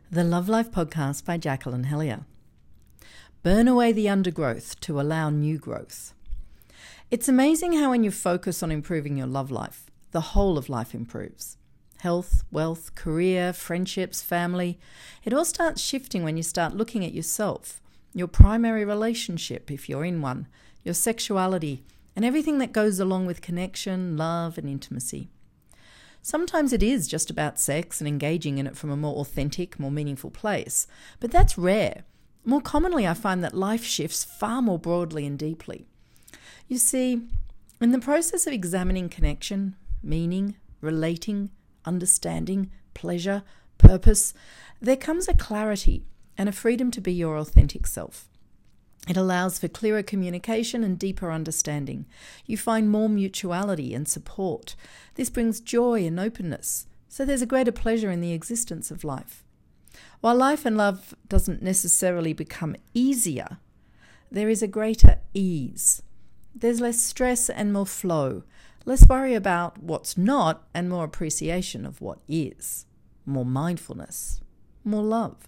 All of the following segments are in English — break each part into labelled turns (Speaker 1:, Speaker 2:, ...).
Speaker 1: The Love Life Podcast by Jacqueline Hellier. Burn away the undergrowth to allow new growth. It's amazing how when you focus on improving your love life, the whole of life improves. Health, wealth, career, friendships, family. It all starts shifting when you start looking at yourself, your primary relationship, if you're in one, your sexuality, and everything that goes along with connection, love, and intimacy. Sometimes it is just about sex and engaging in it from a more authentic, more meaningful place, but that's rare. More commonly, I find that life shifts far more broadly and deeply. You see, in the process of examining connection, meaning, relating, understanding, pleasure, purpose, there comes a clarity and a freedom to be your authentic self. It allows for clearer communication and deeper understanding. You find more mutuality and support. This brings joy and openness, so there's a greater pleasure in the existence of life. While life and love doesn't necessarily become easier, there is a greater ease. There's less stress and more flow, less worry about what's not and more appreciation of what is, more mindfulness, more love.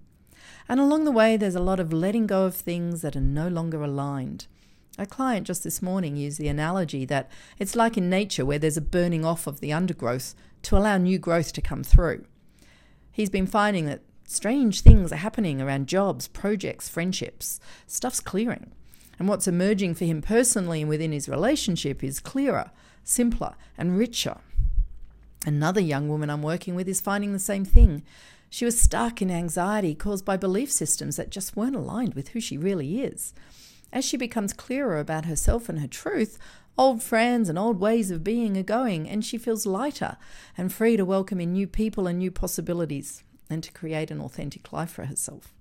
Speaker 1: And along the way, there's a lot of letting go of things that are no longer aligned. A client just this morning used the analogy that it's like in nature where there's a burning off of the undergrowth to allow new growth to come through. He's been finding that strange things are happening around jobs, projects, friendships. Stuff's clearing. And what's emerging for him personally and within his relationship is clearer, simpler, and richer. Another young woman I'm working with is finding the same thing. She was stuck in anxiety caused by belief systems that just weren't aligned with who she really is. As she becomes clearer about herself and her truth, old friends and old ways of being are going, and she feels lighter and free to welcome in new people and new possibilities and to create an authentic life for herself.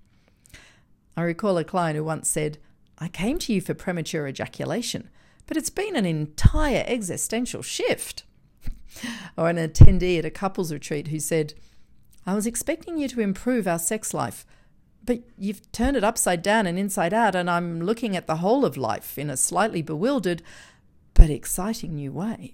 Speaker 1: I recall a client who once said, "I came to you for premature ejaculation, but it's been an entire existential shift." Or an attendee at a couples retreat who said, "I was expecting you to improve our sex life, but you've turned it upside down and inside out, and I'm looking at the whole of life in a slightly bewildered but exciting new way."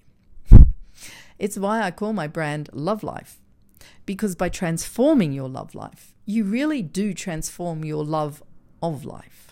Speaker 1: It's why I call my brand Love Life, because by transforming your love life, you really do transform your love of life.